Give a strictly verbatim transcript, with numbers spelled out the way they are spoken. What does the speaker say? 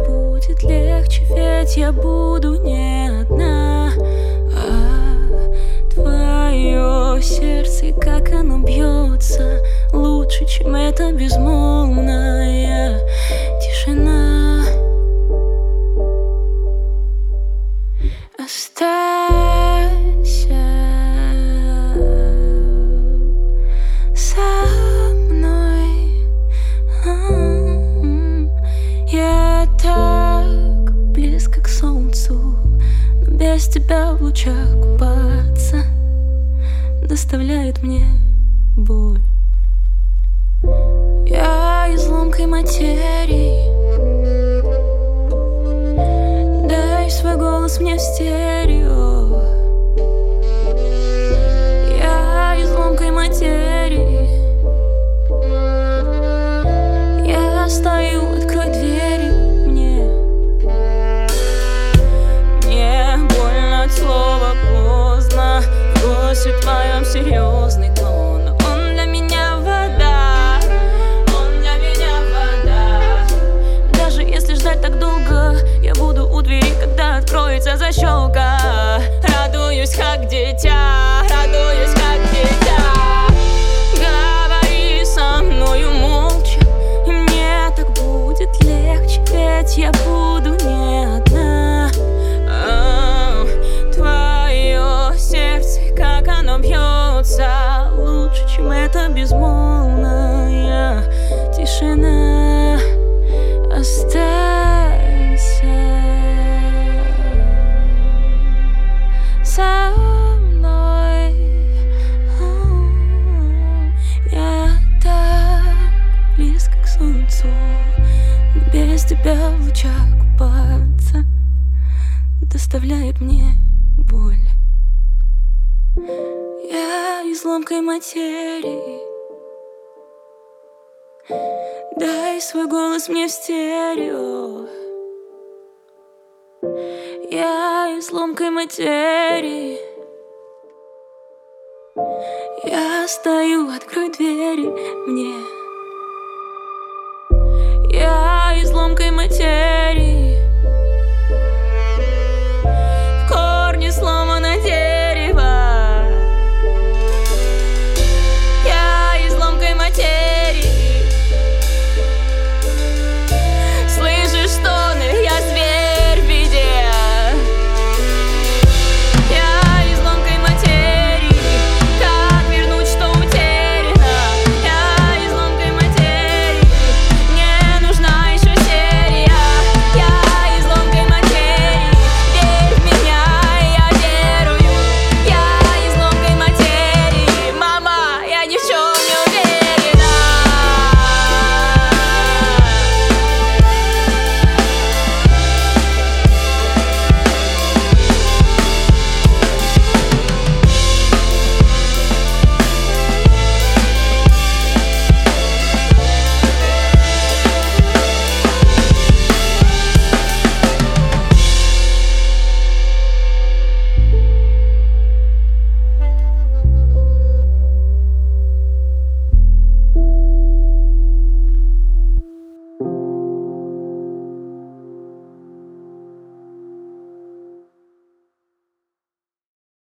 будет легче, ведь я буду не одна. А твое сердце, как оно бьется, лучше, чем эта безмолвная тишина. Останься со мной. Я так близко к солнцу, но без тебя в лучах купаться доставляет мне боль. Я изломкой материи, дай свой голос мне в стерео. Я изломкой материи, я стою, открой двери мне. Мне больно от слова поздно, в голосе твоем серьезный тон. Он для меня вода, он для меня вода. Даже если ждать так долго, я буду у двери, когда откроется защелка. Радуюсь, как дитя, радуюсь, как дитя. Говори со мною молча, и мне так будет легче, ведь я буду не одна. О, твое сердце, как оно бьется, лучше, чем эта безмолвная тишина. Останься со мной. Я так близко к солнцу, но без тебя в лучах купаться доставляет мне боль. Я изломкой материи, дай свой голос мне в стерео. Я изломкой материи, я стою, открой двери мне.